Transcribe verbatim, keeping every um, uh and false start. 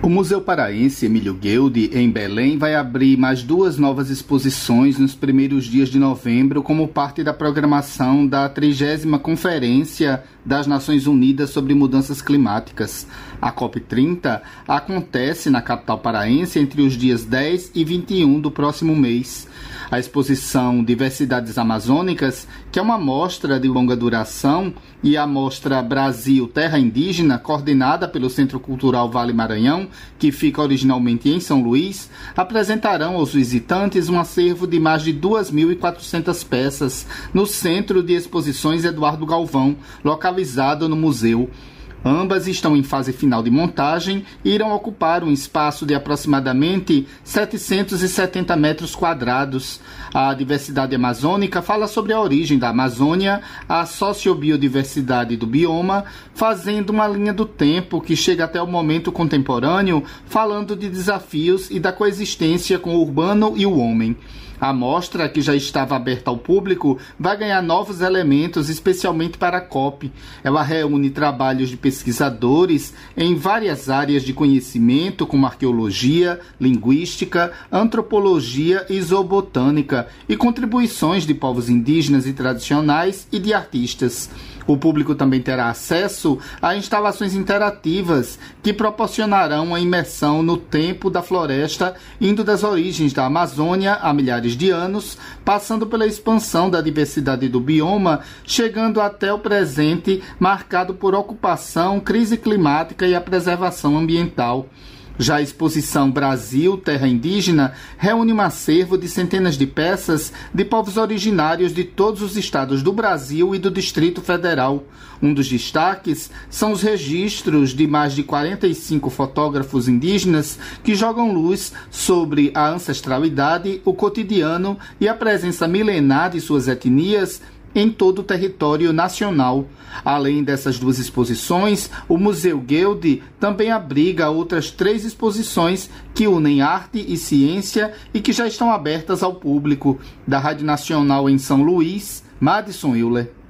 O Museu Paraense Emílio Gueldi, em Belém, vai abrir mais duas novas exposições nos primeiros dias de novembro como parte da programação da trigésima Conferência das Nações Unidas sobre Mudanças Climáticas. A COP trinta acontece na capital paraense entre os dias dez e vinte e um do próximo mês. A exposição Diversidades Amazônicas, que é uma mostra de longa duração, e a mostra Brasil Terra Indígena, coordenada pelo Centro Cultural Vale Maranhão, que fica originalmente em São Luís, apresentarão aos visitantes um acervo de mais de duas mil e quatrocentas peças no Centro de Exposições Eduardo Galvão, localizado no museu. Ambas estão em fase final de montagem e irão ocupar um espaço de aproximadamente setecentos e setenta metros quadrados. A diversidade amazônica fala sobre a origem da Amazônia, a sociobiodiversidade do bioma, fazendo uma linha do tempo que chega até o momento contemporâneo, falando de desafios e da coexistência com o urbano e o homem. A mostra, que já estava aberta ao público, vai ganhar novos elementos, especialmente para a COP. Ela reúne trabalhos de pesquisadores em várias áreas de conhecimento, como arqueologia, linguística, antropologia e zoobotânica, e contribuições de povos indígenas e tradicionais e de artistas. O público também terá acesso a instalações interativas que proporcionarão a imersão no tempo da floresta, indo das origens da Amazônia há milhares de anos, passando pela expansão da diversidade do bioma, chegando até o presente, marcado por ocupação, crise climática e a preservação ambiental. Já a exposição Brasil Terra Indígena reúne um acervo de centenas de peças de povos originários de todos os estados do Brasil e do Distrito Federal. Um dos destaques são os registros de mais de quarenta e cinco fotógrafos indígenas que jogam luz sobre a ancestralidade, o cotidiano e a presença milenar de suas etnias em todo o território nacional. Além dessas duas exposições, o Museu Gueldi também abriga outras três exposições que unem arte e ciência e que já estão abertas ao público. Da Rádio Nacional em São Luís, Madison Euler.